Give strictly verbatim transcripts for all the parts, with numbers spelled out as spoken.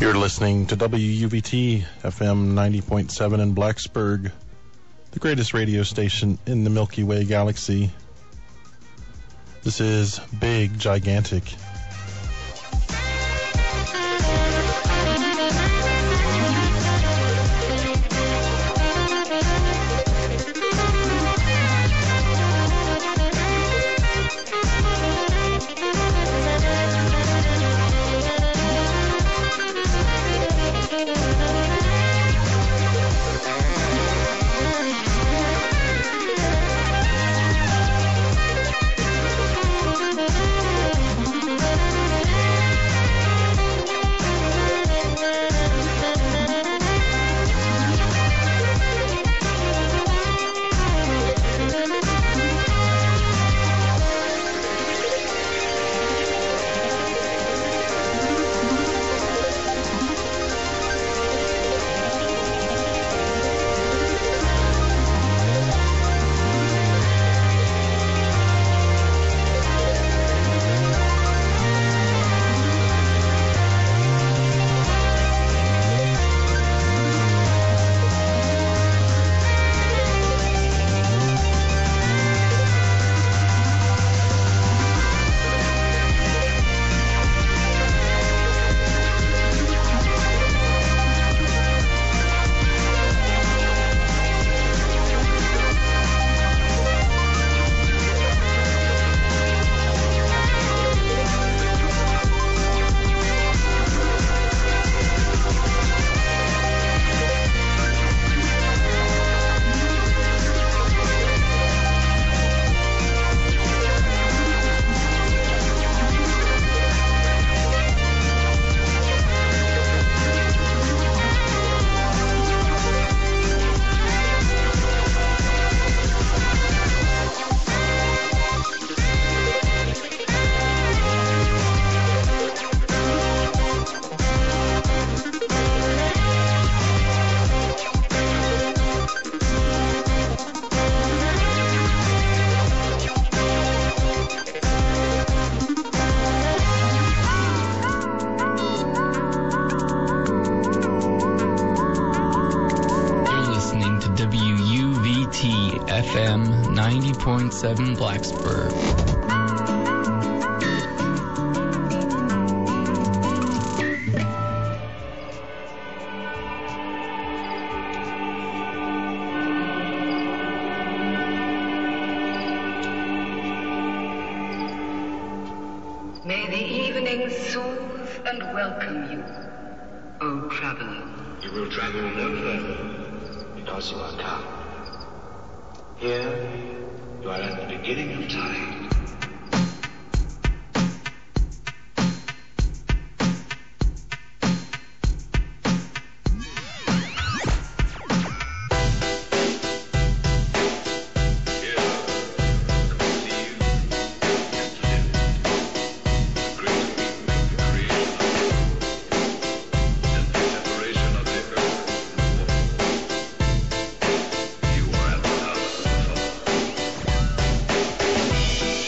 You're listening to W U V T F M ninety point seven in Blacksburg, the greatest radio station in the Milky Way galaxy. This is Big Gigantic. seven Blacksburg. May the evening soothe and welcome you, O traveler. You will travel no further because you are come. Here, you are at the beginning of time. You are at the heart of the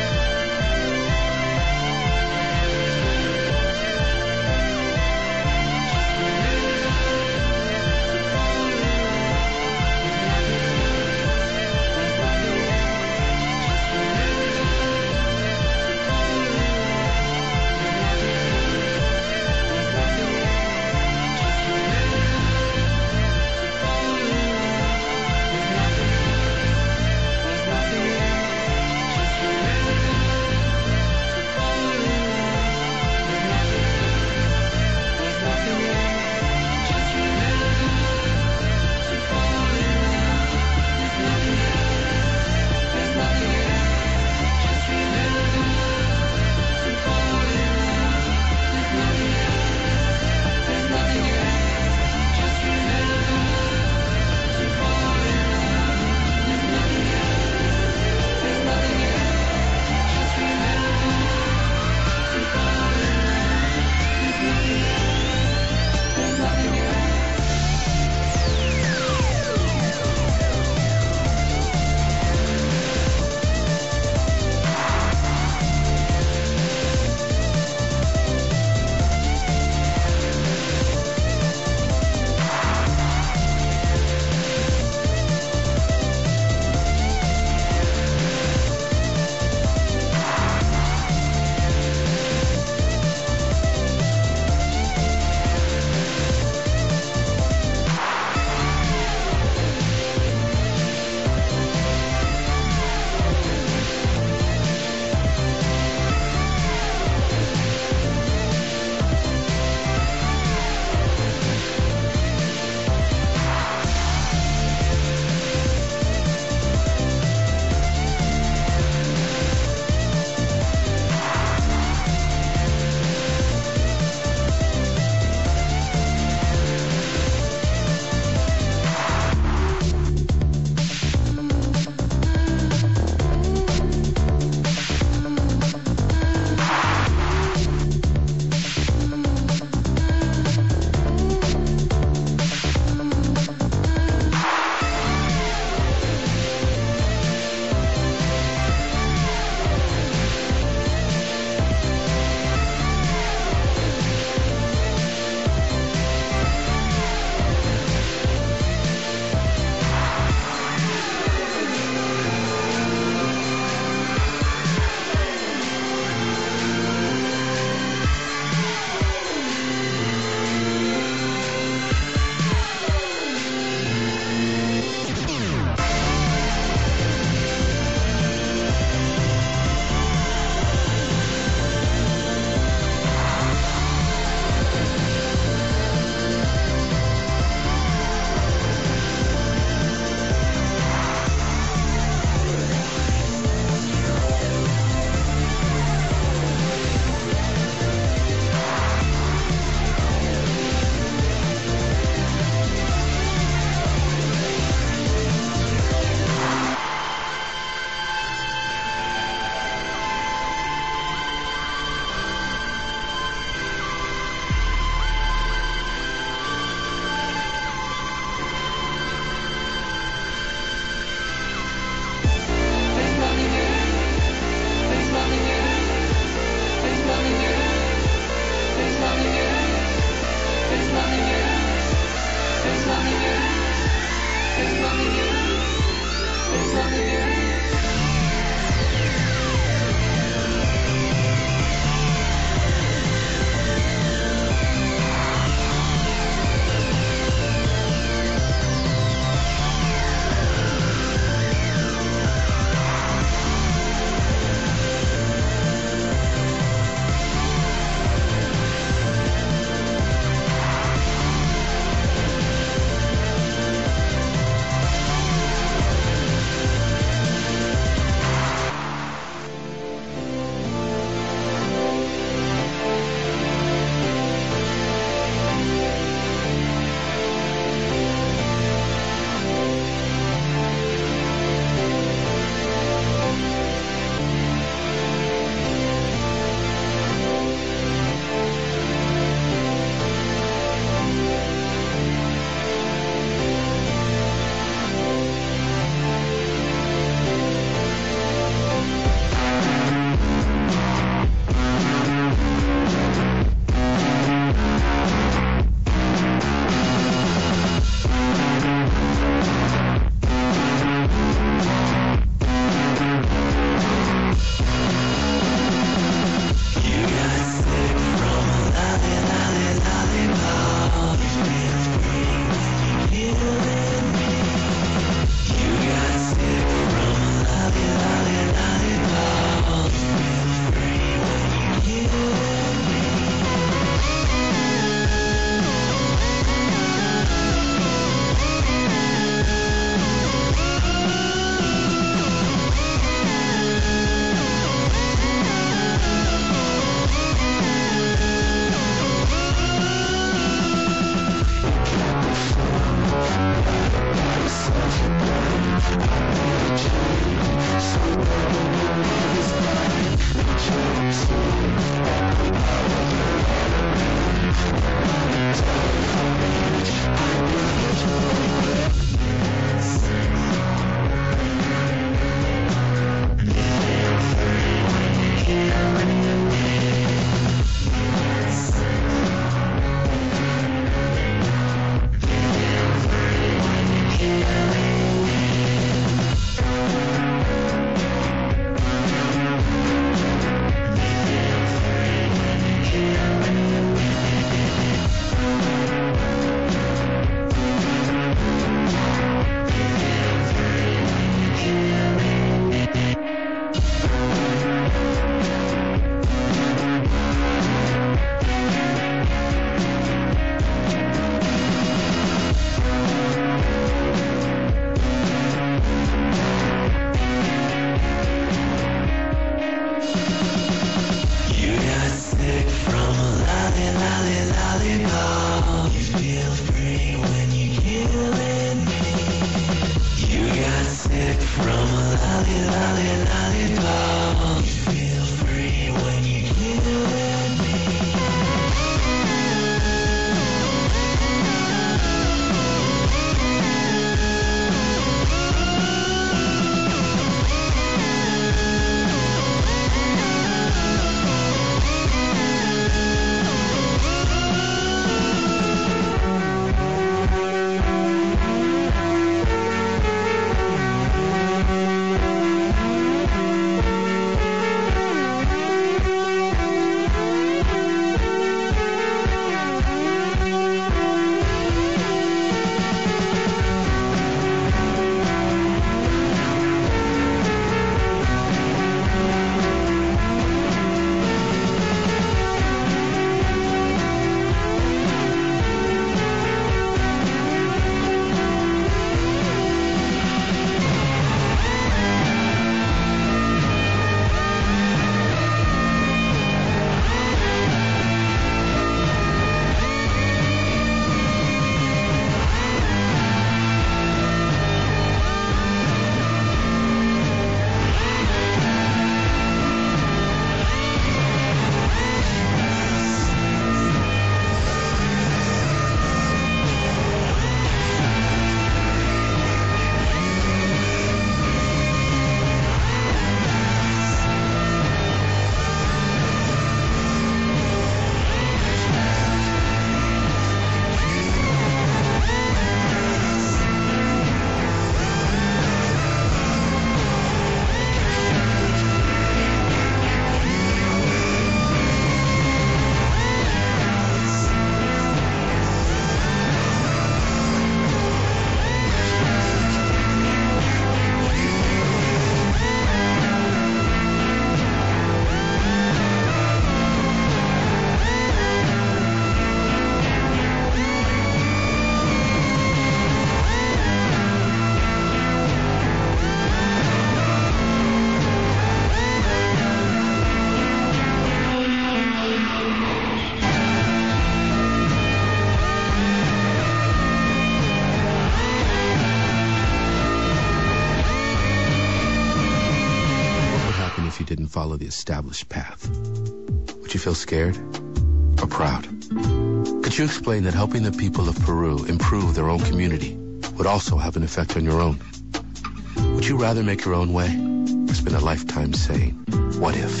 Follow the established path? Would you feel scared or proud? Could you explain that helping the people of Peru improve their own community would also have an effect on your own? Would you rather make your own way or spend a lifetime saying, what if?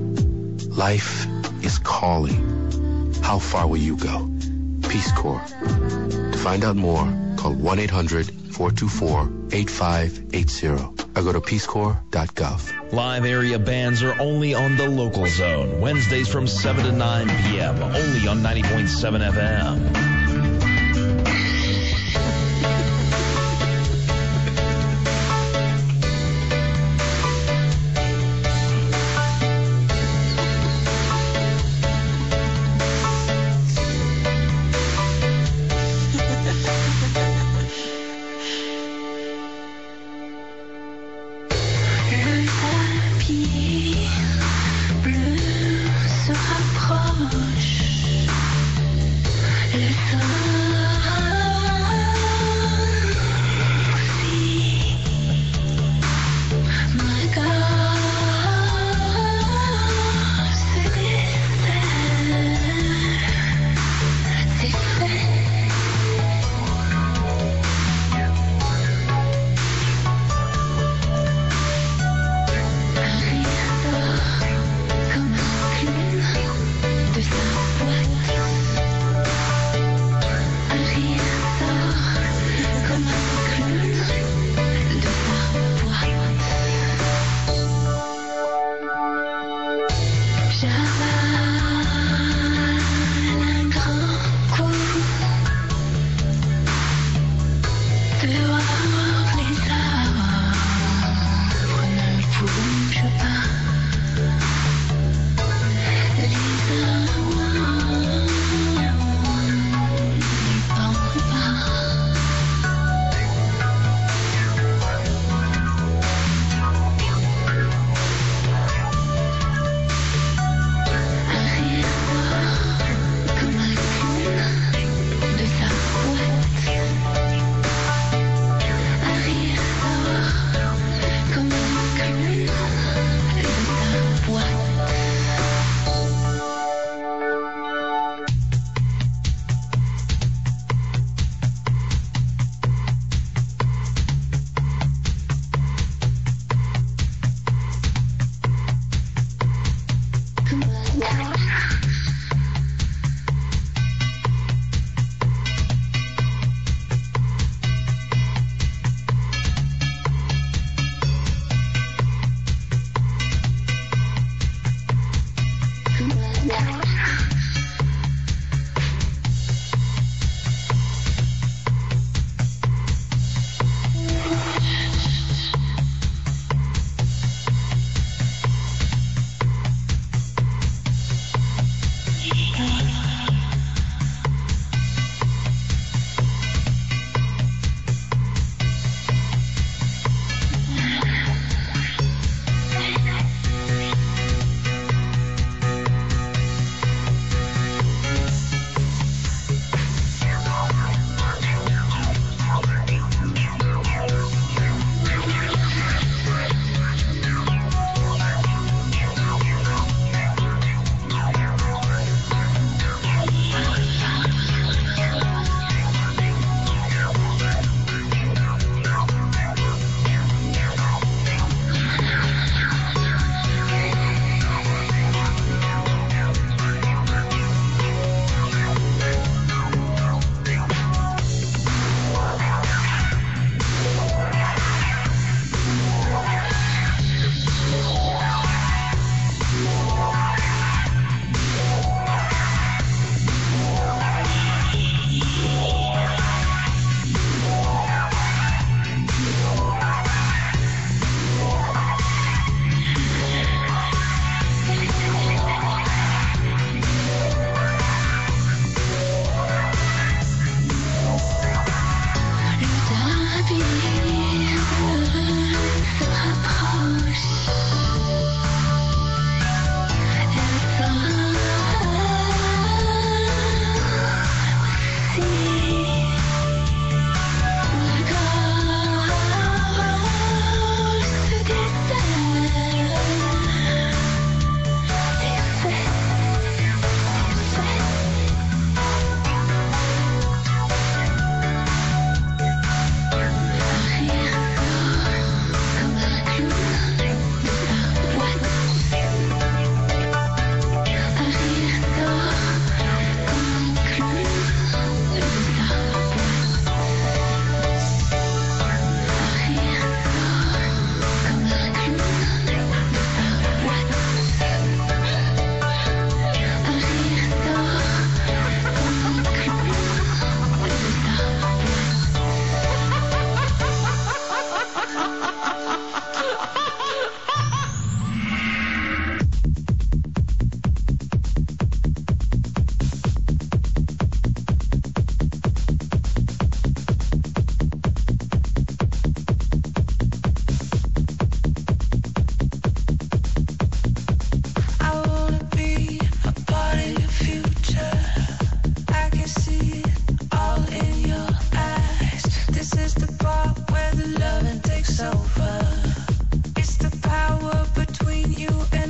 Life is calling. How far will you go? Peace Corps. To find out more, call one eight hundred, four two four, eight five eight zero or go to peace corps dot gov. Live area bands are only on the local zone. Wednesdays from seven to nine p.m. Only on ninety point seven F M. takes over. It's the power between you and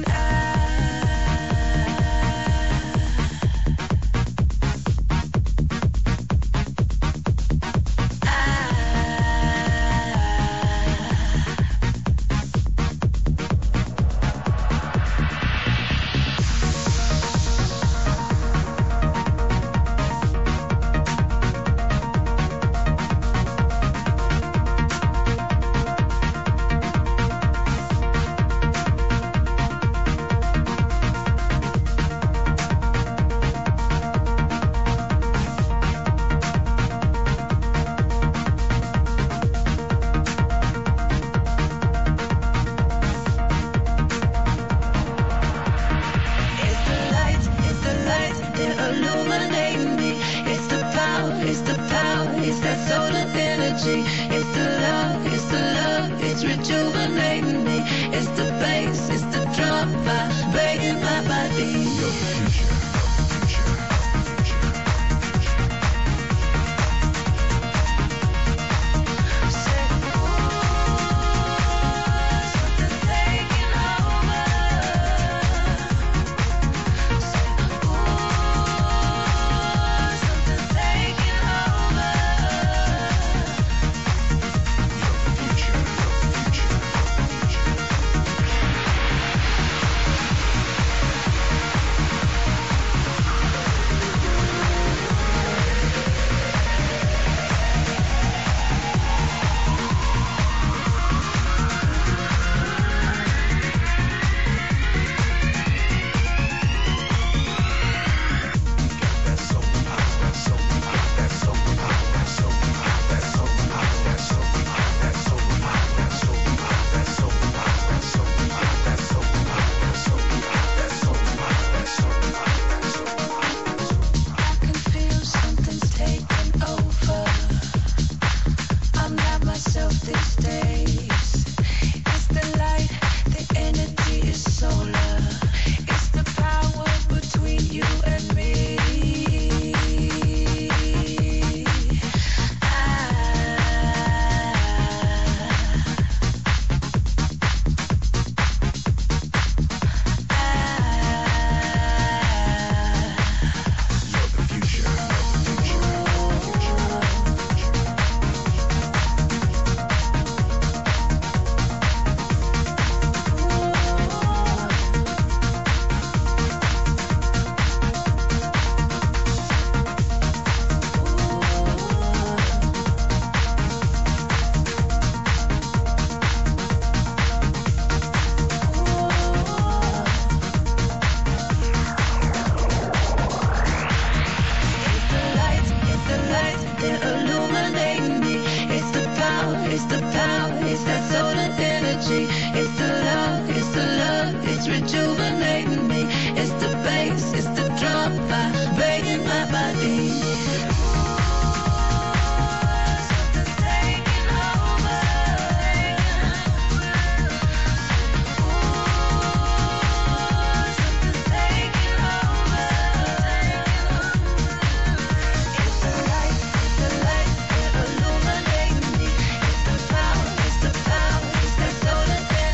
soul and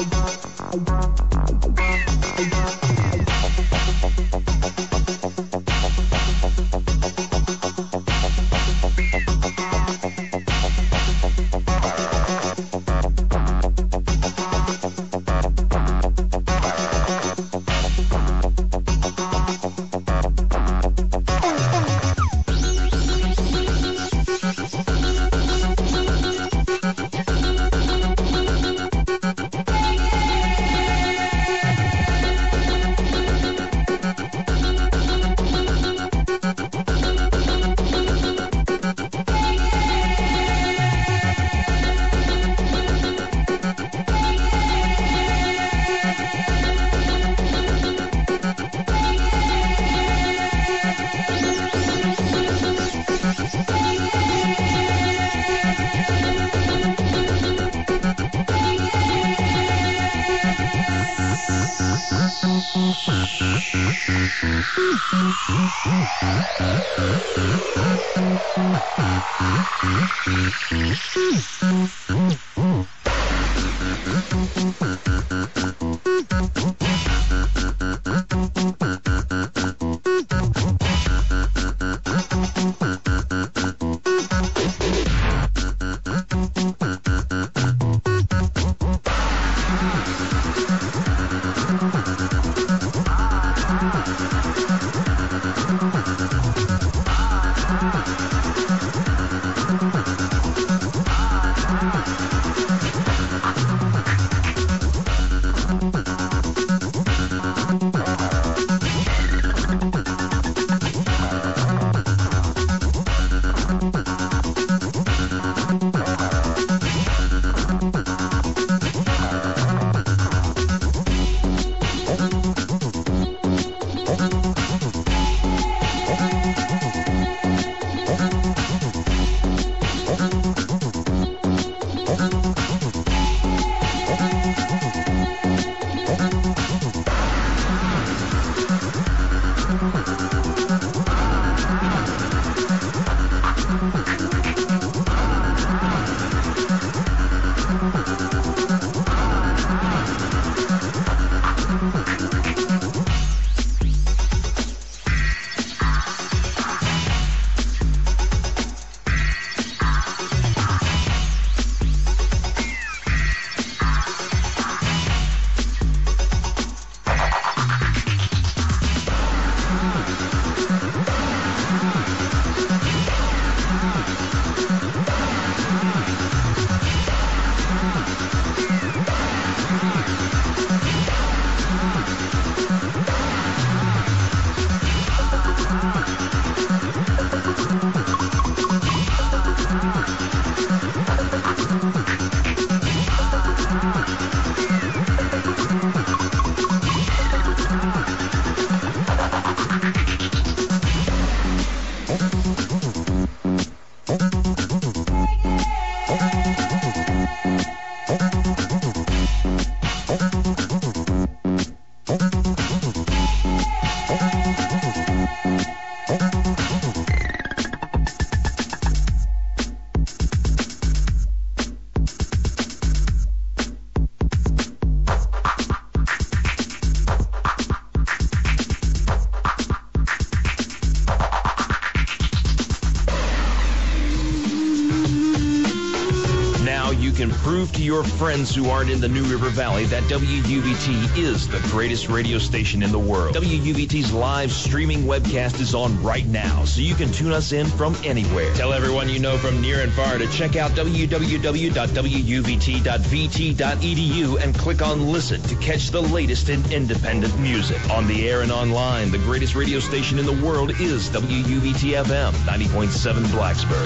Prove to your friends who aren't in the New River Valley that W U B T is the greatest radio station in the world. W U B T's live streaming webcast is on right now, so you can tune us in from anywhere. Tell everyone you know from near and far to check out w w w dot w u b t dot v t dot e d u and click on Listen to catch the latest in independent music. On the air and online, the greatest radio station in the world is W U B T F M ninety point seven Blacksburg.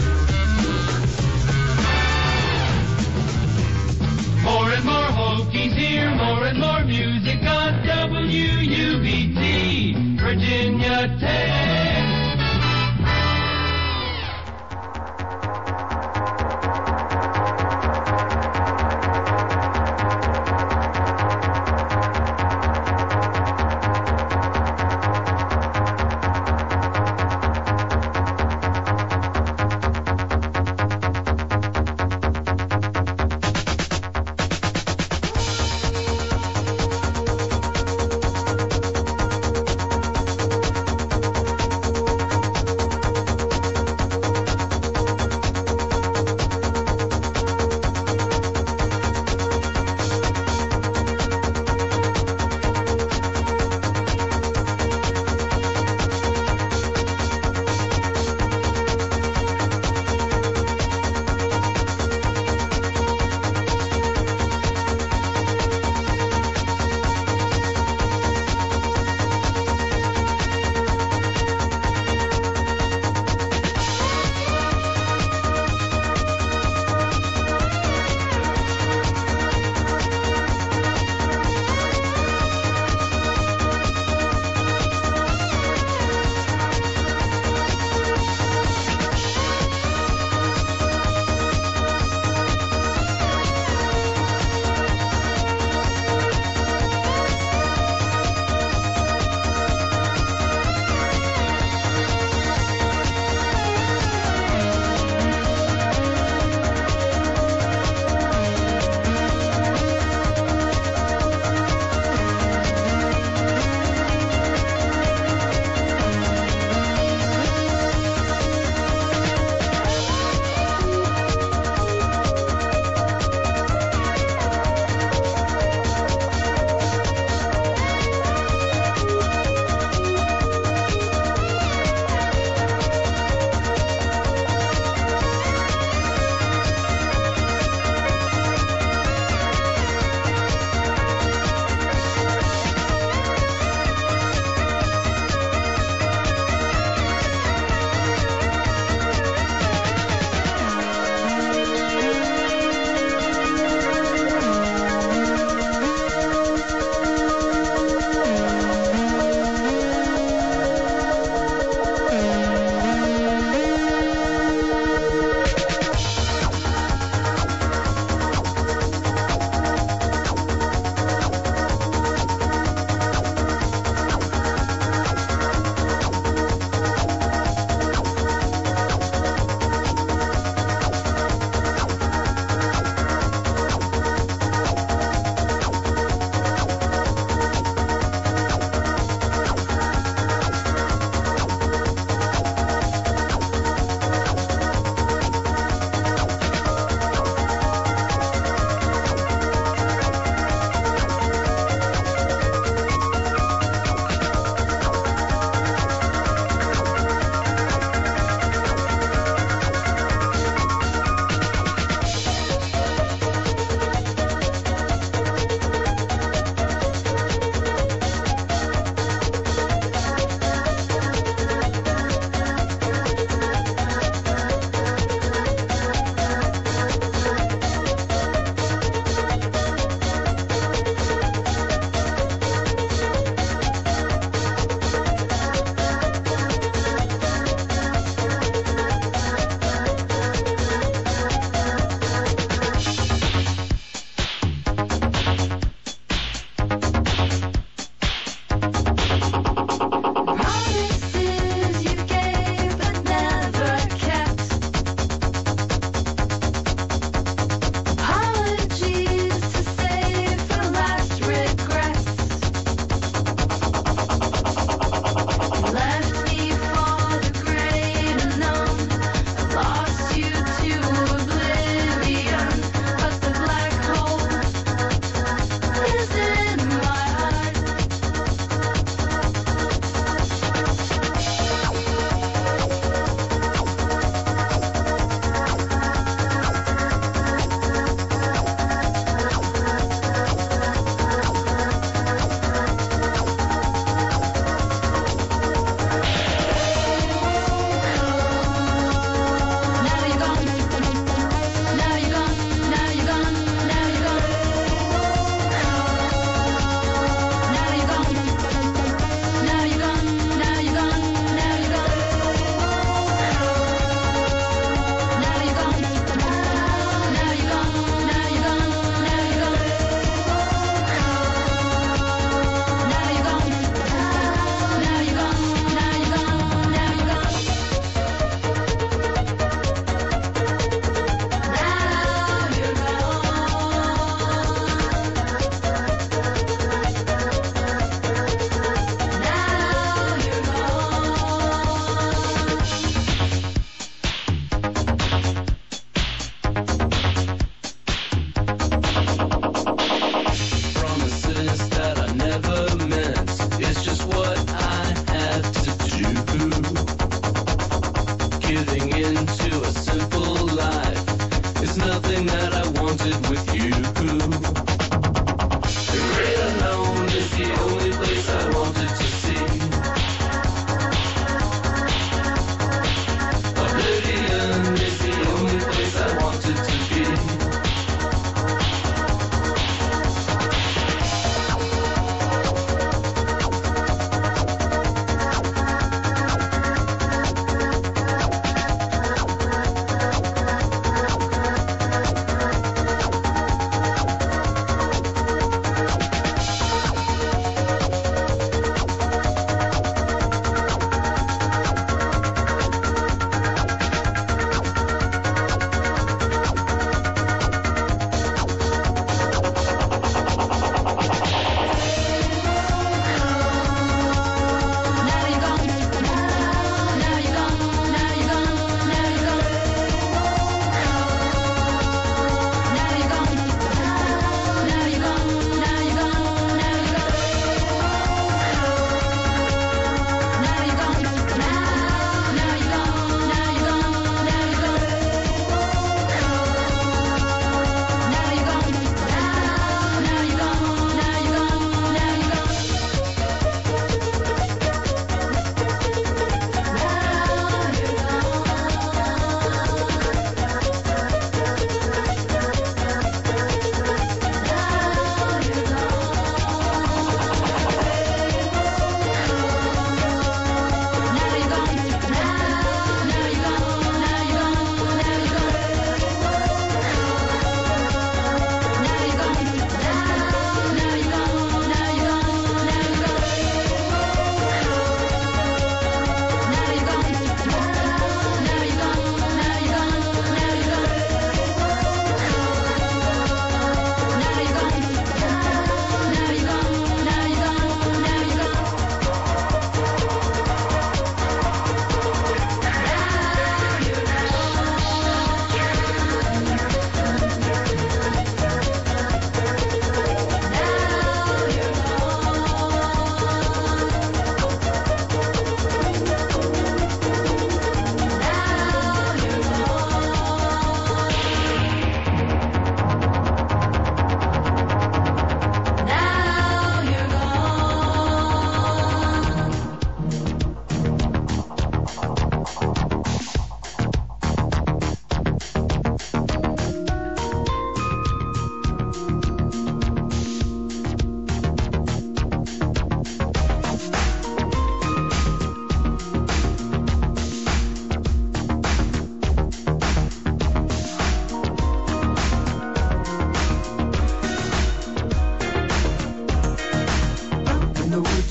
More and more Hokies here, more and more music on W U B T, Virginia Tech.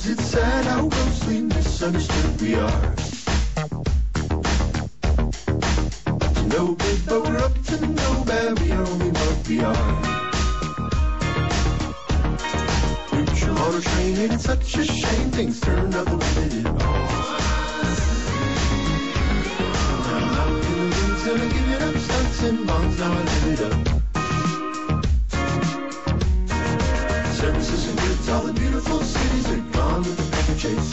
Is it sad how grossly misunderstood we are? Up to no good, but we're up to no bad. We are only what we are. Neutral on a train, ain't it such a shame? Things turned out the way they did. Now I'm out in the woods and I'm giving up stunts and bombs. Now I live it up. Services and goods, all the beautiful cities are gone with the paper chase.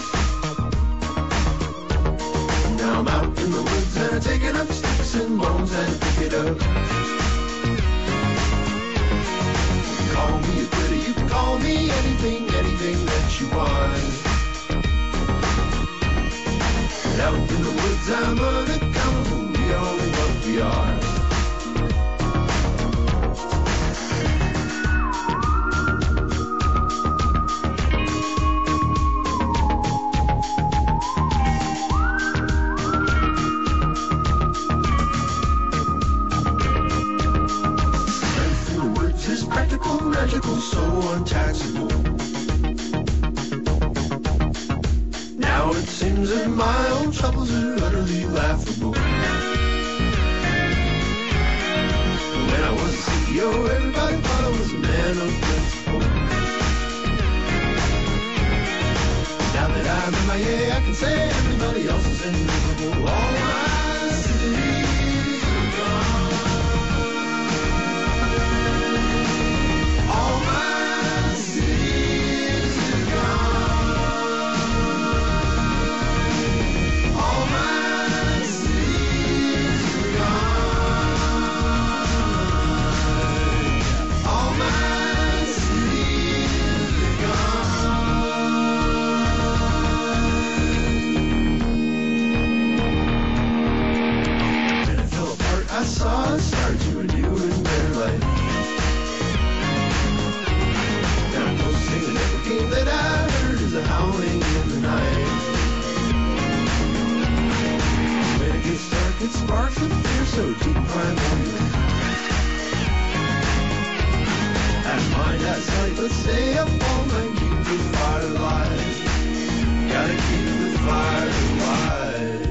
Now I'm out in the woods and I'm taking up sticks and bones and pick it up. Call me a critter, you can call me anything, anything that you want. But out in the woods I'm unaccountable, we are only what we are. Magical, so untaxable. Now it seems that my own troubles are utterly laughable. When I was C E O, everybody thought I was a man of principle. Now that I'm M I A, I can say everybody else is invisible. All my cities are gone. All my cities are gone. All my cities are gone. All my cities are gone. When it fell apart, I saw a star to renew in their life. Everything that I heard is a howling in the night. When it gets dark, it sparks with fear so deep primordial. At mind, at sight, let's stay up all night, keep the fire alive. Gotta keep the fire alive.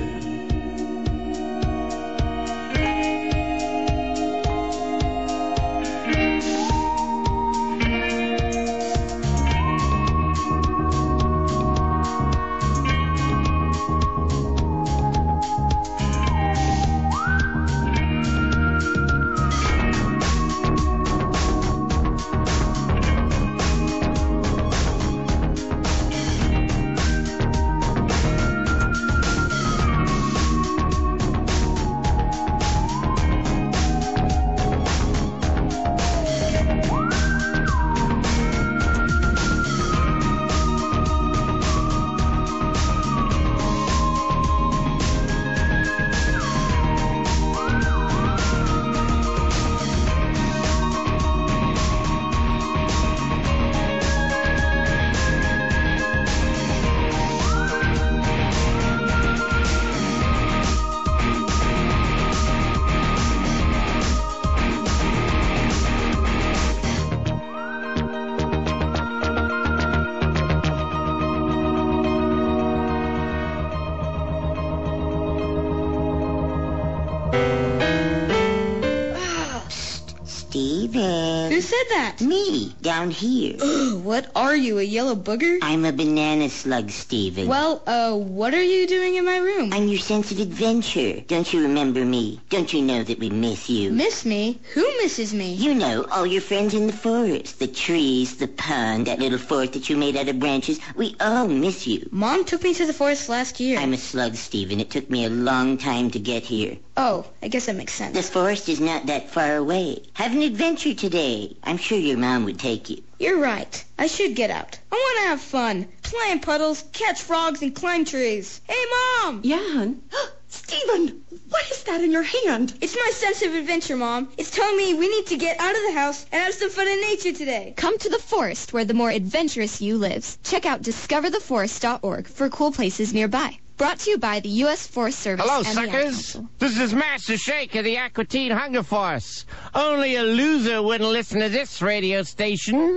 Who said that? Me, down here. Ugh, what are you, a yellow booger? I'm a banana slug, Steven. Well, uh, what are you doing in my room? I'm your sense of adventure. Don't you remember me? Don't you know that we miss you? Miss me? Who misses me? You know, all your friends in the forest. The trees, the pond, that little fort that you made out of branches. We all miss you. Mom took me to the forest last year. I'm a slug, Steven. It took me a long time to get here. Oh, I guess that makes sense. The forest is not that far away. Have an adventure today. I'm sure your mom would take you. You're right. I should get out. I want to have fun. Play in puddles, catch frogs, and climb trees. Hey, Mom! Yeah, hon? Steven, what is that in your hand? It's my sense of adventure, Mom. It's telling me we need to get out of the house and have some fun in nature today. Come to the forest where the more adventurous you lives. Check out discover the forest dot org for cool places nearby. Brought to you by the U S Forest Service. Hello, and suckers. The This is Master Shake of the Aquatine Hunger Force. Only a loser wouldn't listen to this radio station.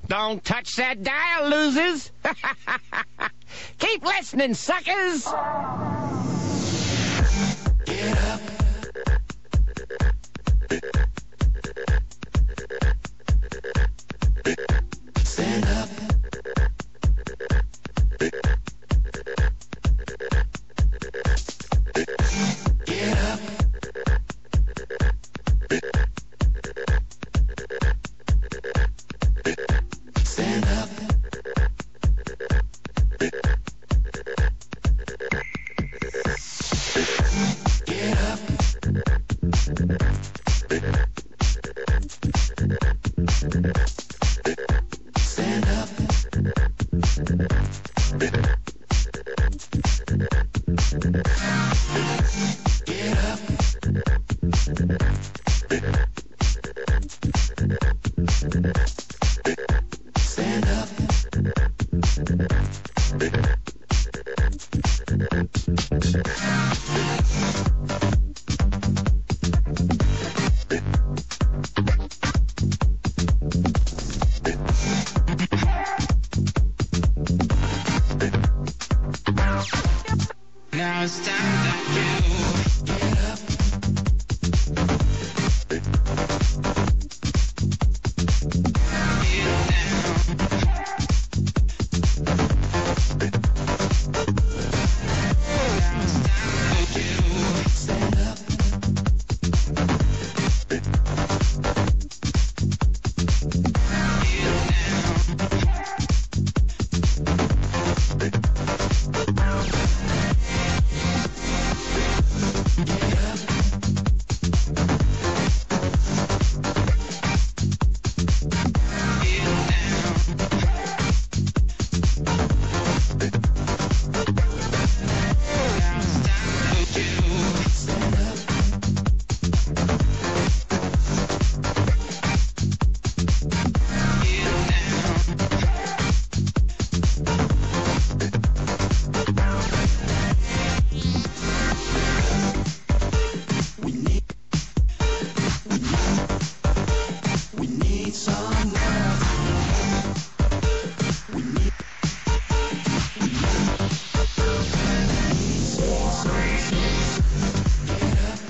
Don't touch that dial, losers. Keep listening, suckers. Get up. Stand up. Get up. Stand up. Get up. Stand up. Get up. Stand up. Now it's time to do. Get up. Stand up. We need, we need some love. We need, we need get up.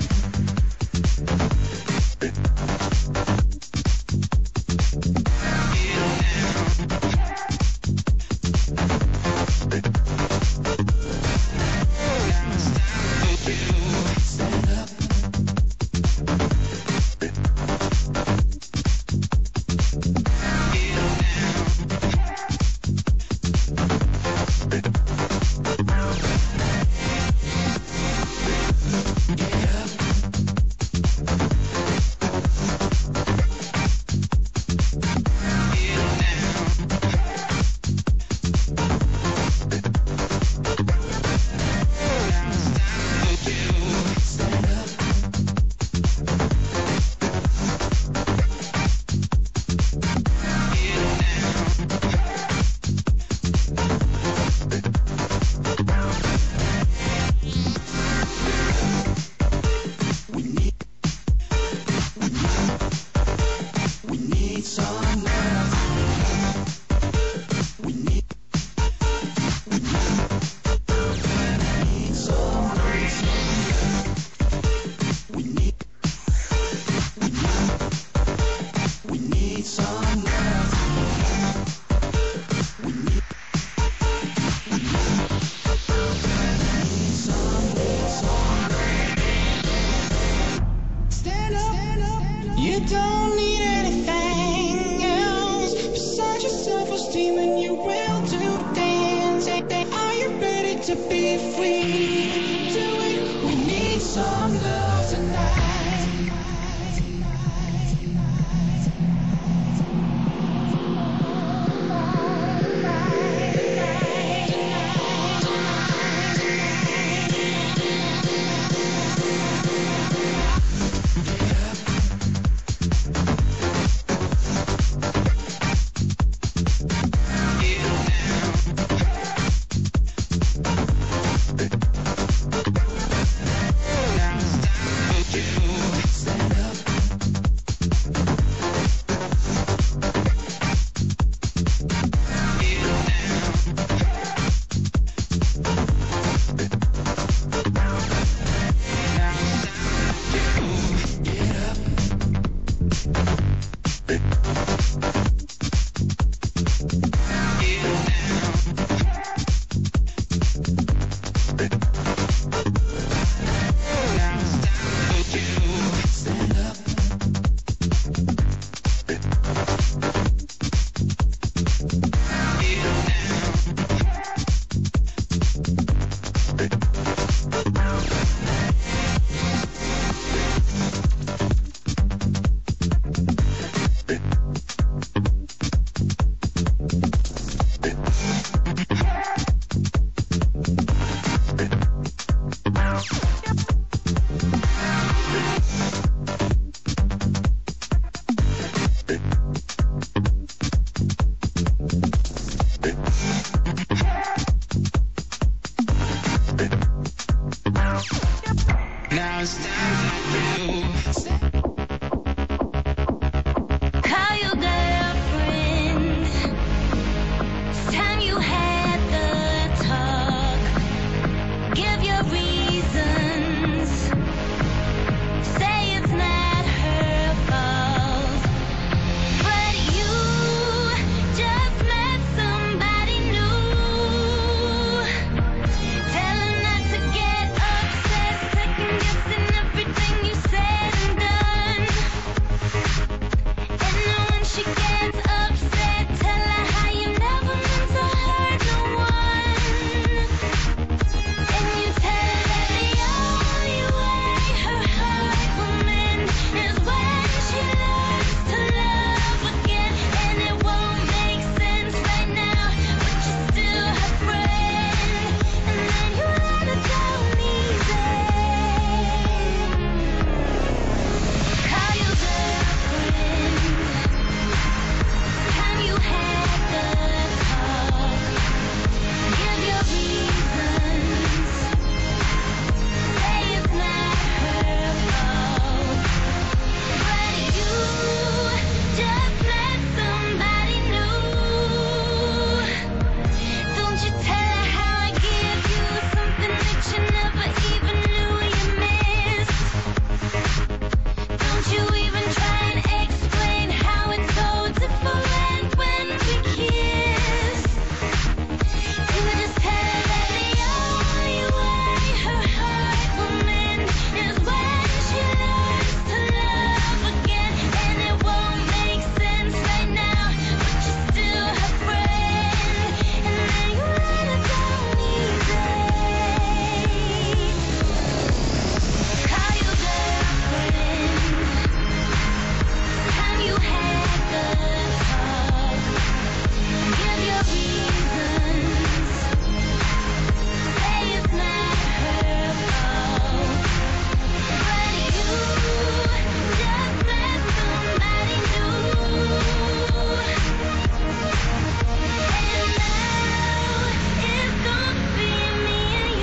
Stand up. Get up. Stand up. We need, we need, we need some love. We need, we need, need some grace. We need, we need, we need some love. We need, we need, need some, need some Stand up. You don't need anything else besides your self-esteem, and you will do dance. Are you ready to be free? Do it. We need some love.